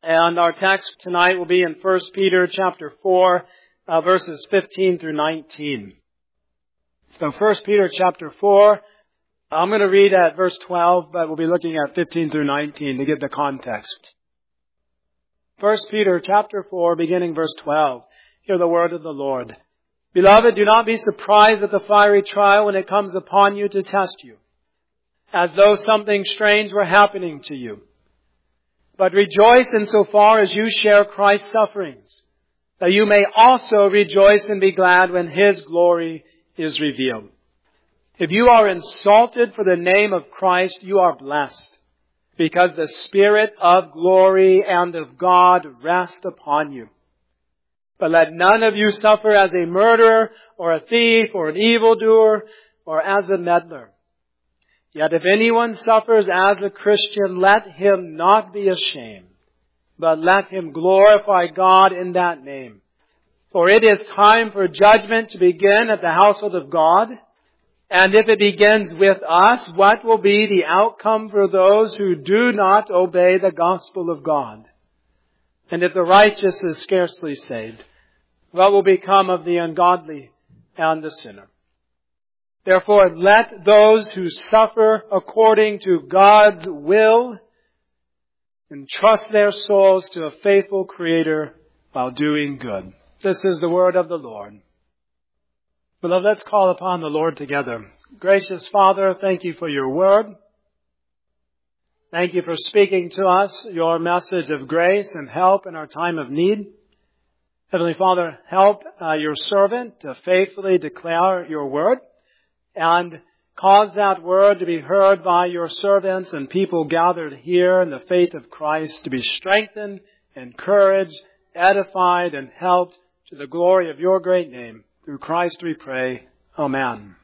And our text tonight will be in 1 Peter chapter 4, verses 15 through 19. So 1 Peter chapter 4, I'm going to read at verse 12, but we'll be looking at 15 through 19 to get the context. 1 Peter chapter 4, beginning verse 12. Hear the word of the Lord. Beloved, do not be surprised at the fiery trial when it comes upon you to test you, as though something strange were happening to you. But rejoice insofar as you share Christ's sufferings, that you may also rejoice and be glad when His glory is revealed. If you are insulted for the name of Christ, you are blessed, because the Spirit of glory and of God rest upon you. But let none of you suffer as a murderer, or a thief, or an evildoer, or as a meddler. Yet if anyone suffers as a Christian, let him not be ashamed, but let him glorify God in that name. For it is time for judgment to begin at the household of God. And if it begins with us, what will be the outcome for those who do not obey the gospel of God? And if the righteous is scarcely saved, what will become of the ungodly and the sinner? Therefore, let those who suffer according to God's will entrust their souls to a faithful Creator while doing good. This is the word of the Lord. Beloved, let's call upon the Lord together. Gracious Father, thank you for your word. Thank you for speaking to us your message of grace and help in our time of need. Heavenly Father, help your servant to faithfully declare your word, and cause that word to be heard by your servants and people gathered here in the faith of Christ to be strengthened, encouraged, edified, and helped to the glory of your great name. Through Christ we pray. Amen.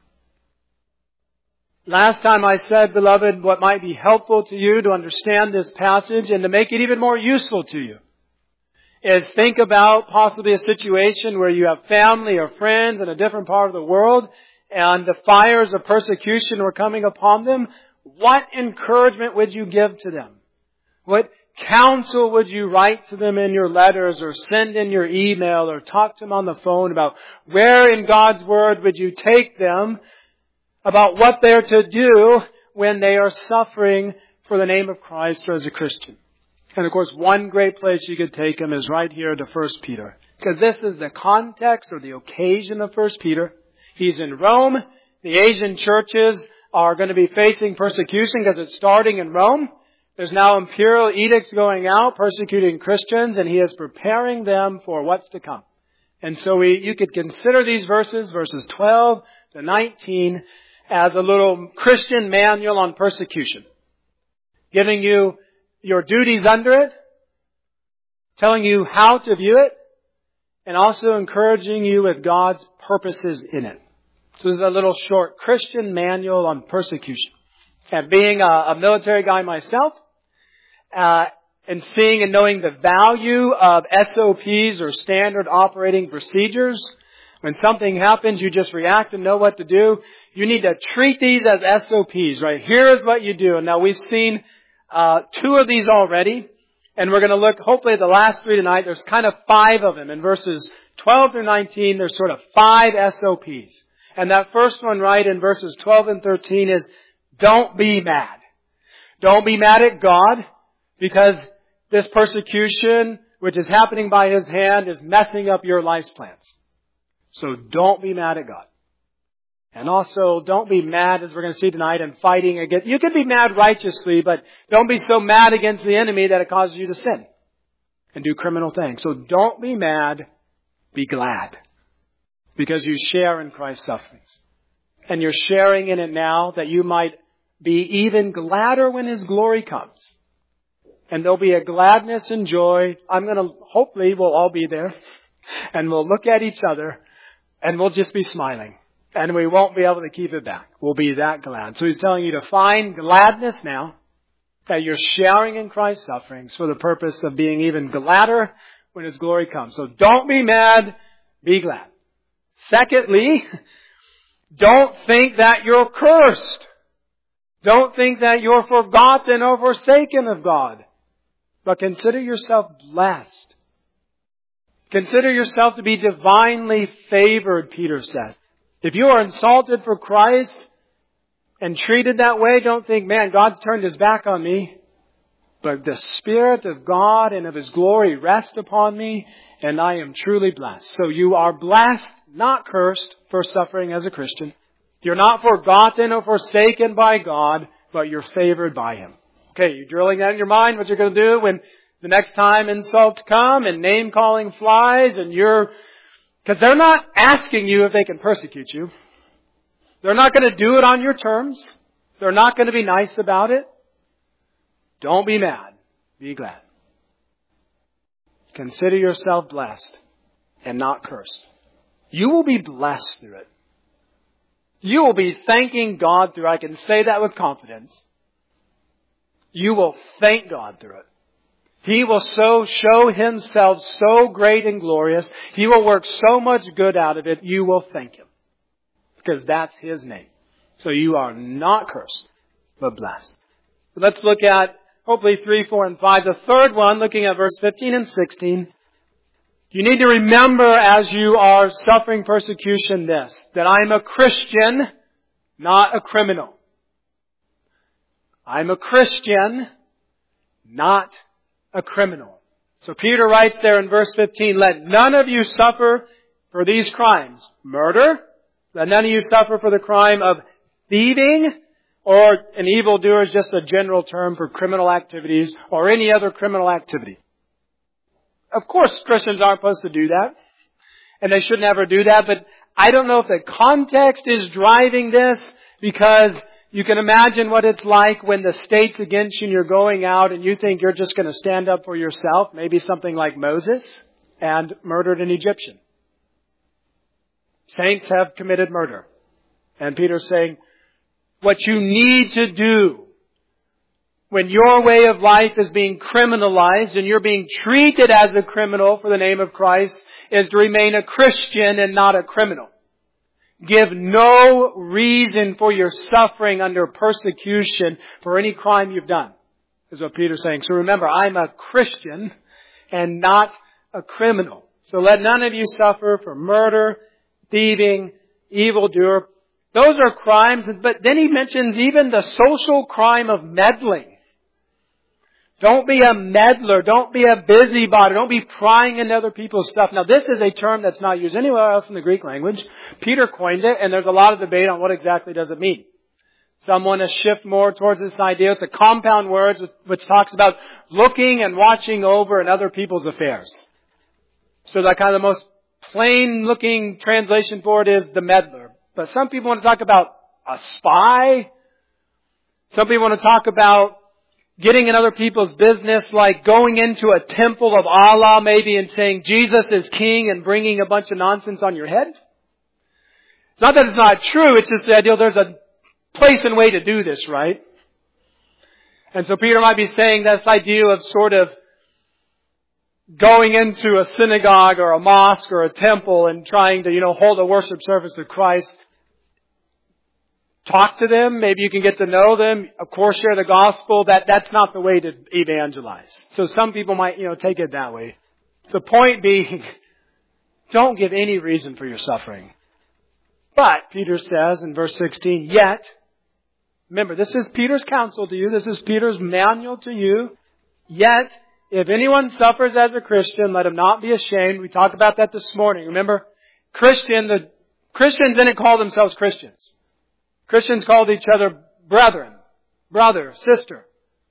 Last time I said, beloved, what might be helpful to you to understand this passage and to make it even more useful to you is think about possibly a situation where you have family or friends in a different part of the world and the fires of persecution were coming upon them. What encouragement would you give to them? What counsel would you write to them in your letters or send in your email or talk to them on the phone about where in God's Word would you take them about what they're to do when they are suffering for the name of Christ or as a Christian? And of course, one great place you could take them is right here to 1 Peter. Because this is the context or the occasion of 1 Peter. He's in Rome. The Asian churches are going to be facing persecution because it's starting in Rome. There's now imperial edicts going out persecuting Christians, and he is preparing them for what's to come. And so you could consider these verses 12 to 19, as a little Christian manual on persecution, giving you your duties under it, telling you how to view it, and also encouraging you with God's purposes in it. So this is a little short Christian manual on persecution. And being a military guy myself, and seeing and knowing the value of SOPs or standard operating procedures, when something happens, you just react and know what to do. You need to treat these as SOPs, right? Here is what you do. And now we've seen 2 of these already. And we're going to look, hopefully, at the last 3 tonight. There's kind of 5 of them. In verses 12 through 19, there's sort of 5 SOPs. And that first one, right, in verses 12 and 13 is, don't be mad. Don't be mad at God, because this persecution, which is happening by His hand, is messing up your life's plans. So don't be mad at God. And also, don't be mad, as we're going to see tonight, and fighting against. You can be mad righteously, but don't be so mad against the enemy that it causes you to sin and do criminal things. So don't be mad, be glad, because you share in Christ's sufferings. And you're sharing in it now that you might be even gladder when His glory comes. And there'll be a gladness and joy. Hopefully we'll all be there. And we'll look at each other and we'll just be smiling. And we won't be able to keep it back. We'll be that glad. So he's telling you to find gladness now, that you're sharing in Christ's sufferings for the purpose of being even gladder when His glory comes. So don't be mad, be glad. Secondly, don't think that you're cursed. Don't think that you're forgotten or forsaken of God. But consider yourself blessed. Consider yourself to be divinely favored, Peter said. If you are insulted for Christ and treated that way, don't think, man, God's turned His back on me. But the Spirit of God and of His glory rest upon me, and I am truly blessed. So you are blessed, not cursed, for suffering as a Christian. You're not forgotten or forsaken by God, but you're favored by Him. Okay, you're drilling that in your mind, what you're going to do when the next time insults come and name-calling flies, and because they're not asking you if they can persecute you. They're not going to do it on your terms. They're not going to be nice about it. Don't be mad. Be glad. Consider yourself blessed and not cursed. You will be blessed through it. You will be thanking God through it. I can say that with confidence. You will thank God through it. He will show Himself so great and glorious. He will work so much good out of it. You will thank Him. Because that's His name. So you are not cursed, but blessed. Let's look at hopefully 3, 4, and 5. The third one, looking at verse 15 and 16. You need to remember as you are suffering persecution this, that I'm a Christian, not a criminal. I'm a Christian, not a criminal. So Peter writes there in verse 15, let none of you suffer for these crimes. Murder. Let none of you suffer for the crime of thieving, or an evildoer is just a general term for criminal activities, or any other criminal activity. Of course, Christians aren't supposed to do that, and they should never do that, but I don't know if the context is driving this, because you can imagine what it's like when the state's against you and you're going out and you think you're just going to stand up for yourself, maybe something like Moses, and murdered an Egyptian. Saints have committed murder. And Peter's saying, what you need to do when your way of life is being criminalized and you're being treated as a criminal for the name of Christ is to remain a Christian and not a criminal. Give no reason for your suffering under persecution for any crime you've done, is what Peter's saying. So remember, I'm a Christian and not a criminal. So let none of you suffer for murder, thieving, evildoer. Those are crimes, but then he mentions even the social crime of meddling. Don't be a meddler. Don't be a busybody. Don't be prying into other people's stuff. Now, this is a term that's not used anywhere else in the Greek language. Peter coined it, and there's a lot of debate on what exactly does it mean. Some want to shift more towards this idea. It's a compound word which talks about looking and watching over in other people's affairs. So that kind of the most plain-looking translation for it is the meddler. But some people want to talk about a spy. Some people want to talk about getting in other people's business, like going into a temple of Allah maybe and saying Jesus is king and bringing a bunch of nonsense on your head. It's not that it's not true, it's just the idea there's a place and way to do this, right? And so Peter might be saying this idea of sort of going into a synagogue or a mosque or a temple and trying to, hold a worship service to Christ. Talk to them. Maybe you can get to know them. Of course, share the gospel. That's not the way to evangelize. So some people might, take it that way. The point being, don't give any reason for your suffering. But, Peter says in verse 16, yet, remember, this is Peter's counsel to you. This is Peter's manual to you. Yet, if anyone suffers as a Christian, let him not be ashamed. We talked about that this morning. Remember, the Christians didn't call themselves Christians. Christians called each other brethren, brother, sister.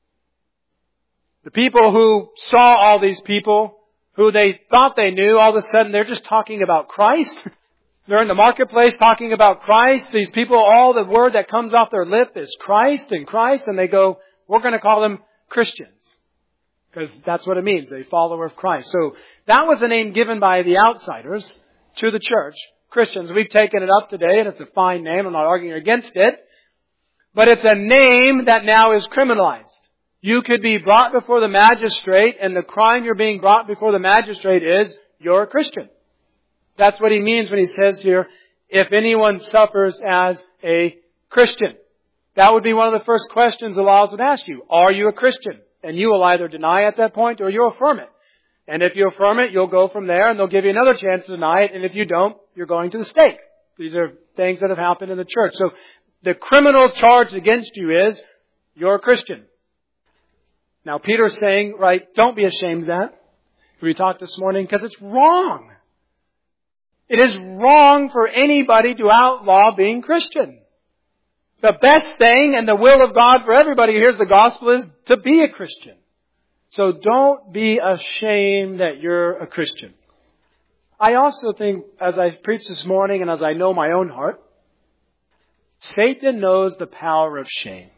The people who saw all these people, who they thought they knew, all of a sudden they're just talking about Christ. They're in the marketplace talking about Christ. These people, all the word that comes off their lip is Christ and Christ, and they go, we're going to call them Christians. Because that's what it means, a follower of Christ. So that was a name given by the outsiders to the church. Christians. We've taken it up today, and it's a fine name. I'm not arguing against it. But it's a name that now is criminalized. You could be brought before the magistrate, and the crime you're being brought before the magistrate is you're a Christian. That's what he means when he says here, if anyone suffers as a Christian. That would be one of the first questions the laws would ask you. Are you a Christian? And you will either deny at that point or you'll affirm it. And if you affirm it, you'll go from there and they'll give you another chance to deny it. And if you don't, you're going to the stake. These are things that have happened in the church. So the criminal charge against you is, you're a Christian. Now Peter's saying, right, don't be ashamed of that. We talked this morning because it's wrong. It is wrong for anybody to outlaw being Christian. The best thing and the will of God for everybody who hears the gospel is to be a Christian. So don't be ashamed that you're a Christian. I also think, as I preached this morning and as I know my own heart, Satan knows the power of shame.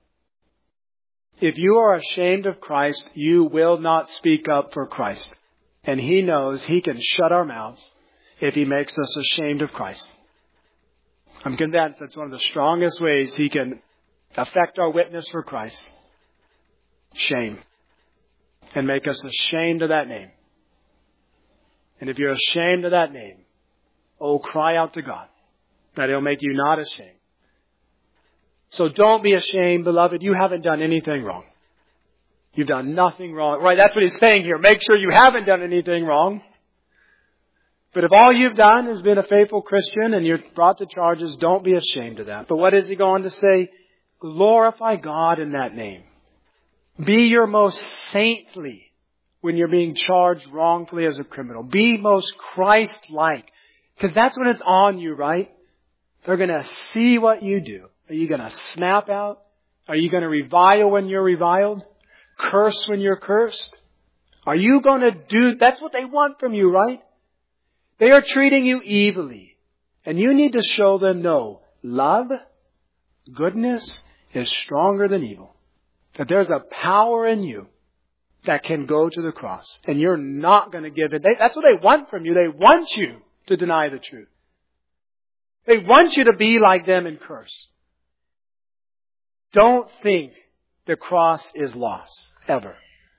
If you are ashamed of Christ, you will not speak up for Christ. And he knows he can shut our mouths if he makes us ashamed of Christ. I'm convinced that's one of the strongest ways he can affect our witness for Christ. Shame. And make us ashamed of that name. And if you're ashamed of that name, oh, cry out to God that He'll make you not ashamed. So don't be ashamed, beloved. You haven't done anything wrong. You've done nothing wrong. Right, that's what he's saying here. Make sure you haven't done anything wrong. But if all you've done is been a faithful Christian and you're brought to charges, don't be ashamed of that. But what is he going to say? Glorify God in that name. Be your most saintly when you're being charged wrongfully as a criminal. Be most Christ-like. Because that's when it's on you, right? They're going to see what you do. Are you going to snap out? Are you going to revile when you're reviled? Curse when you're cursed? Are you going to do... That's what they want from you, right? They are treating you evilly. And you need to show them, no, love, goodness is stronger than evil. That there's a power in you that can go to the cross. And you're not going to give it. That's what they want from you. They want you to deny the truth. They want you to be like them and curse. Don't think the cross is lost, ever.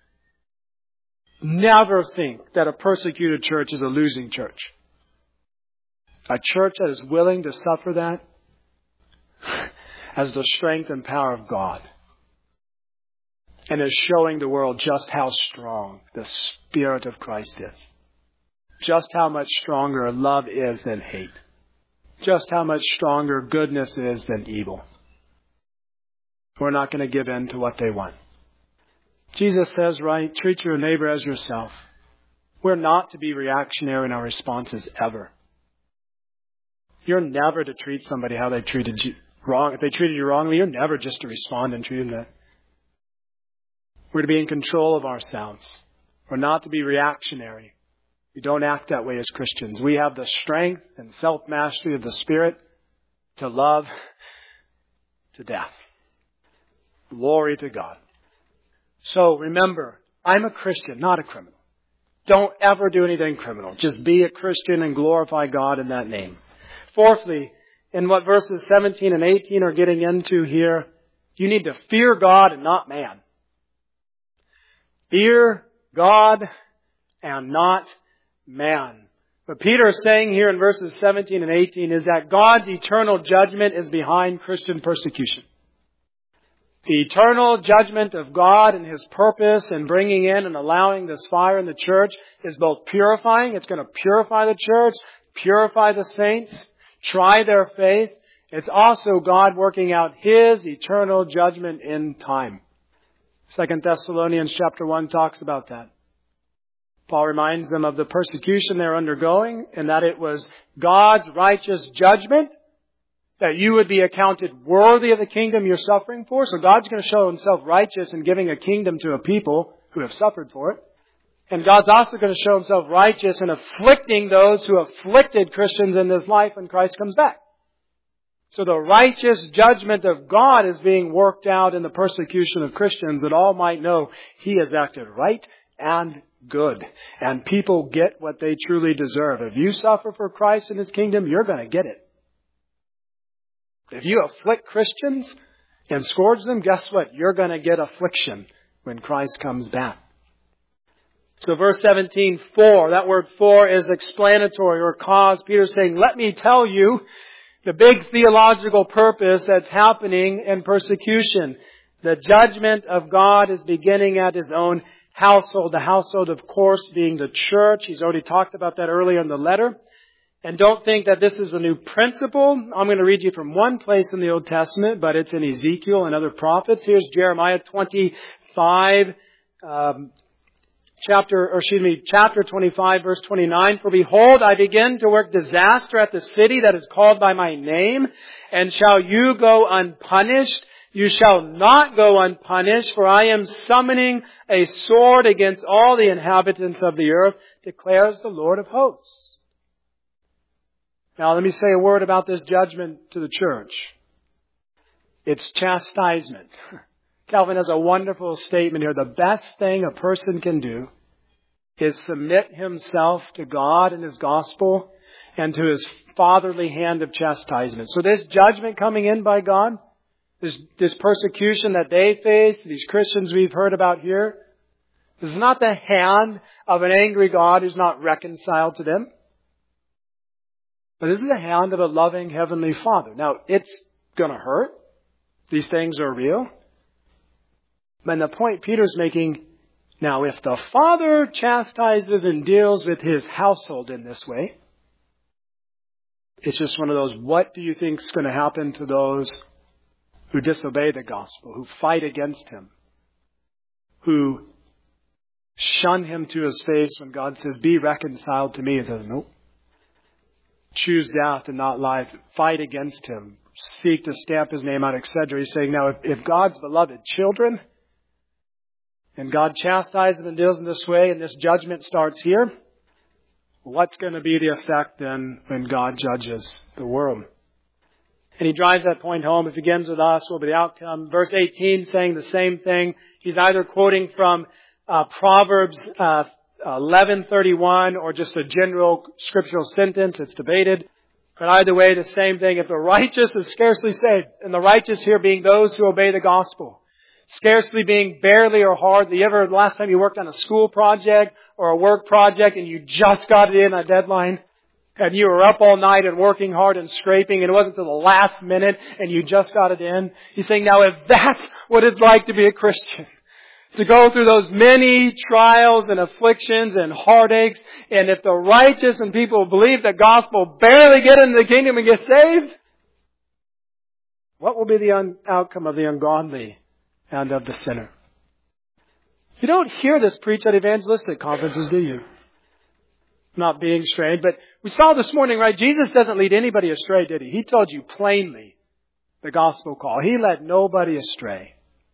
Never think that a persecuted church is a losing church. A church that is willing to suffer that has the strength and power of God. And is showing the world just how strong the Spirit of Christ is. Just how much stronger love is than hate. Just how much stronger goodness is than evil. We're not going to give in to what they want. Jesus says, right, treat your neighbor as yourself. We're not to be reactionary in our responses ever. You're never to treat somebody how they treated you wrong. If they treated you wrongly, you're never just to respond and treat them that. We're to be in control of ourselves. We're not to be reactionary. We don't act that way as Christians. We have the strength and self-mastery of the Spirit to love to death. Glory to God. So remember, I'm a Christian, not a criminal. Don't ever do anything criminal. Just be a Christian and glorify God in that name. Fourthly, in what verses 17 and 18 are getting into here, you need to fear God and not man. Fear God and not man. What Peter is saying here in verses 17 and 18 is that God's eternal judgment is behind Christian persecution. The eternal judgment of God and His purpose in bringing in and allowing this fire in the church is both purifying. It's going to purify the church, purify the saints, try their faith. It's also God working out His eternal judgment in time. 2 Thessalonians chapter 1 talks about that. Paul reminds them of the persecution they're undergoing and that it was God's righteous judgment that you would be accounted worthy of the kingdom you're suffering for. So God's going to show Himself righteous in giving a kingdom to a people who have suffered for it. And God's also going to show Himself righteous in afflicting those who afflicted Christians in this life when Christ comes back. So the righteous judgment of God is being worked out in the persecution of Christians, that all might know He has acted right and good. And people get what they truly deserve. If you suffer for Christ and His kingdom, you're going to get it. If you afflict Christians and scourge them, guess what? You're going to get affliction when Christ comes back. So verse 17, for. That word for is explanatory or cause. Peter's saying, let me tell you the big theological purpose that's happening in persecution. The judgment of God is beginning at His own household. The household, of course, being the church. He's already talked about that earlier in the letter. And don't think that this is a new principle. I'm going to read you from one place in the Old Testament, but it's in Ezekiel and other prophets. Here's Jeremiah 25, chapter 25, verse 29. For behold, I begin to work disaster at the city that is called by my name, and shall you go unpunished? You shall not go unpunished, for I am summoning a sword against all the inhabitants of the earth, declares the Lord of hosts. Now let me say a word about this judgment to the church. It's chastisement. Calvin has a wonderful statement here. The best thing a person can do is submit himself to God and His gospel and to His fatherly hand of chastisement. So this judgment coming in by God, this persecution that they face, these Christians we've heard about here, this is not the hand of an angry God who's not reconciled to them. But this is the hand of a loving Heavenly Father. Now, it's going to hurt. These things are real. But the point Peter's making, now if the Father chastises and deals with His household in this way, it's just one of those, what do you think is going to happen to those who disobey the gospel, who fight against Him, who shun Him to His face when God says, be reconciled to me? He says, nope. Choose death and not life. Fight against Him. Seek to stamp His name out, etc. He's saying, now, if God's beloved children, and God chastises them and deals in this way, and this judgment starts here, what's going to be the effect then when God judges the world? And he drives that point home. It begins with us. What will be the outcome? Verse 18 saying the same thing. He's either quoting from Proverbs 11:31 or just a general scriptural sentence. It's debated. But either way, the same thing. If the righteous is scarcely saved, and the righteous here being those who obey the gospel, scarcely being barely or hardly. Last time you worked on a school project or a work project and you just got it in a deadline, and you were up all night and working hard and scraping, and it wasn't until the last minute and you just got it in. He's saying, now if that's what it's like to be a Christian, to go through those many trials and afflictions and heartaches, and if the righteous and people who believe the gospel barely get into the kingdom and get saved, what will be the outcome of the ungodly and of the sinner? You don't hear this preached at evangelistic conferences, do you? Not being strange, but we saw this morning, right? Jesus doesn't lead anybody astray, did He? He told you plainly the gospel call. He led nobody astray.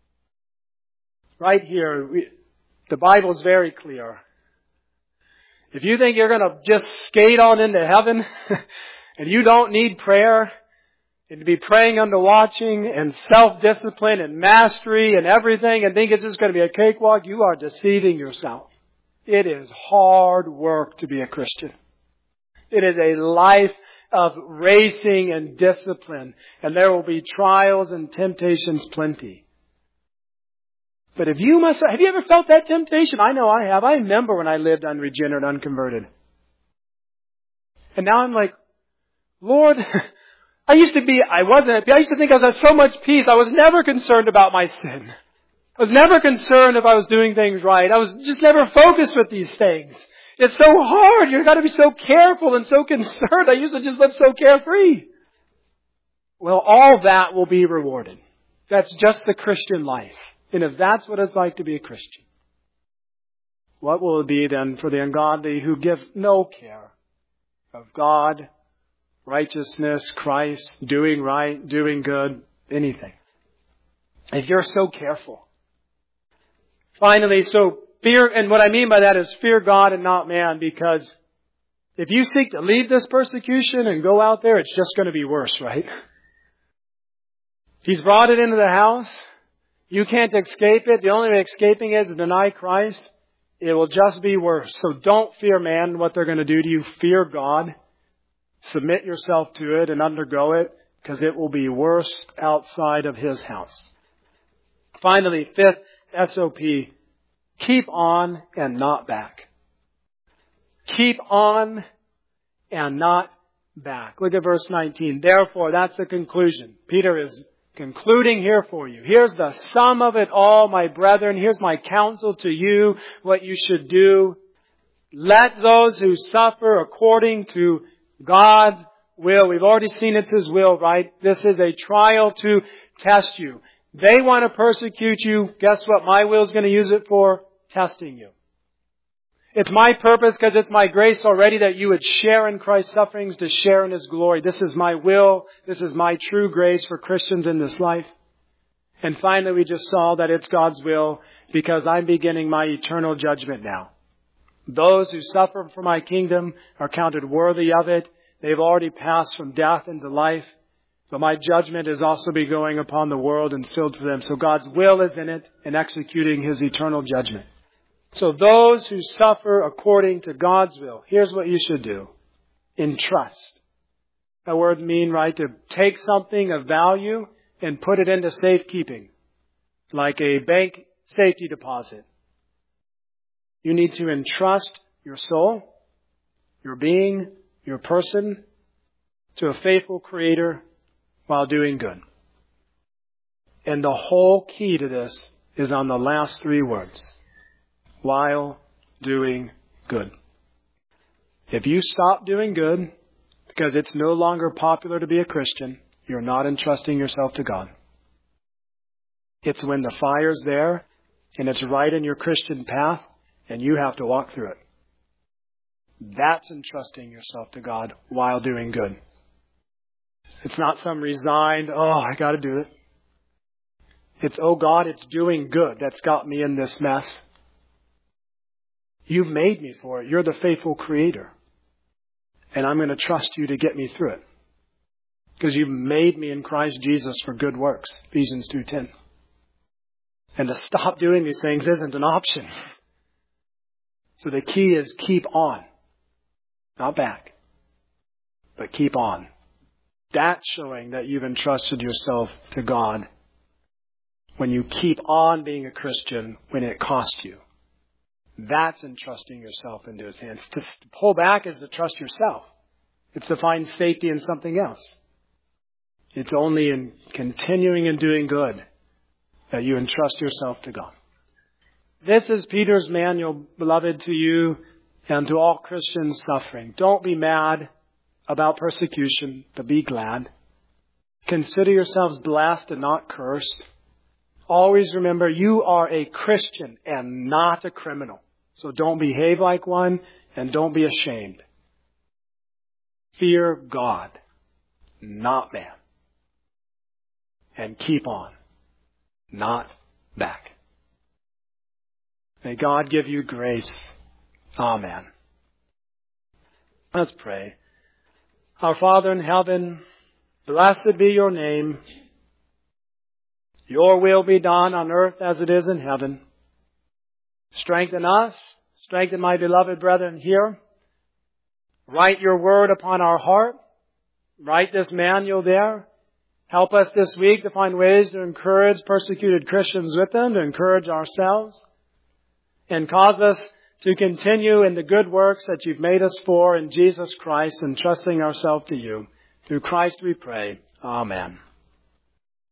Right here, the Bible is very clear. If you think you're going to just skate on into heaven and you don't need prayer and to be praying under watching and self-discipline and mastery and everything and think it's just going to be a cakewalk, you are deceiving yourself. It is hard work to be a Christian. It is a life of racing and discipline, and there will be trials and temptations plenty. But have you ever felt that temptation? I know I have. I remember when I lived unregenerate, unconverted. And now I'm like, Lord, I used to think I was at so much peace. I was never concerned about my sin. I was never concerned if I was doing things right. I was just never focused with these things. It's so hard. You've got to be so careful and so concerned. I used to just live so carefree. Well, all that will be rewarded. That's just the Christian life. And if that's what it's like to be a Christian, what will it be then for the ungodly who give no care of God, righteousness, Christ, doing right, doing good, anything? If you're so careful. Finally, so fear, and what I mean by that is fear God and not man, because if you seek to leave this persecution and go out there, it's just going to be worse, right? He's brought it into the house. You can't escape it. The only way escaping it is to deny Christ. It will just be worse. So don't fear man, what they're going to do to you. Fear God. Submit yourself to it and undergo it, because it will be worse outside of His house. Finally, fifth SOP, keep on and not back. Keep on and not back. Look at verse 19. Therefore, that's the conclusion. Peter is concluding here for you. Here's the sum of it all, my brethren. Here's my counsel to you, what you should do. Let those who suffer according to God's will. We've already seen it's His will, right? This is a trial to test you. They want to persecute you. Guess what my will is going to use it for? Testing you. It's my purpose because it's my grace already that you would share in Christ's sufferings to share in His glory. This is my will. This is my true grace for Christians in this life. And finally, we just saw that it's God's will because I'm beginning my eternal judgment now. Those who suffer for my kingdom are counted worthy of it. They've already passed from death into life. But my judgment is also be going upon the world and sealed for them. So God's will is in it in executing His eternal judgment. So those who suffer according to God's will, here's what you should do. Entrust. That word mean, right, to take something of value and put it into safekeeping. Like a bank safety deposit. You need to entrust your soul, your being, your person to a faithful Creator while doing good. And the whole key to this is on the last three words. While doing good. If you stop doing good because it's no longer popular to be a Christian, you're not entrusting yourself to God. It's when the fire's there and it's right in your Christian path and you have to walk through it. That's entrusting yourself to God while doing good. It's not some resigned, I got to do it. It's, God, it's doing good that's got me in this mess. You've made me for it. You're the faithful Creator. And I'm going to trust you to get me through it. Because you've made me in Christ Jesus for good works. Ephesians 2:10. And to stop doing these things isn't an option. So the key is keep on. Not back. But keep on. That's showing that you've entrusted yourself to God. When you keep on being a Christian when it costs you. That's entrusting yourself into His hands. To pull back is to trust yourself. It's to find safety in something else. It's only in continuing and doing good that you entrust yourself to God. This is Peter's manual, beloved, to you and to all Christians suffering. Don't be mad about persecution, but be glad. Consider yourselves blessed and not cursed. Always remember you are a Christian and not a criminal. So don't behave like one and don't be ashamed. Fear God, not man. And keep on, not back. May God give you grace. Amen. Let's pray. Our Father in heaven, blessed be your name. Your will be done on earth as it is in heaven. Strengthen us. Strengthen my beloved brethren here. Write your word upon our heart. Write this manual there. Help us this week to find ways to encourage persecuted Christians with them, to encourage ourselves. And cause us to continue in the good works that you've made us for in Jesus Christ, and trusting ourselves to you. Through Christ we pray. Amen.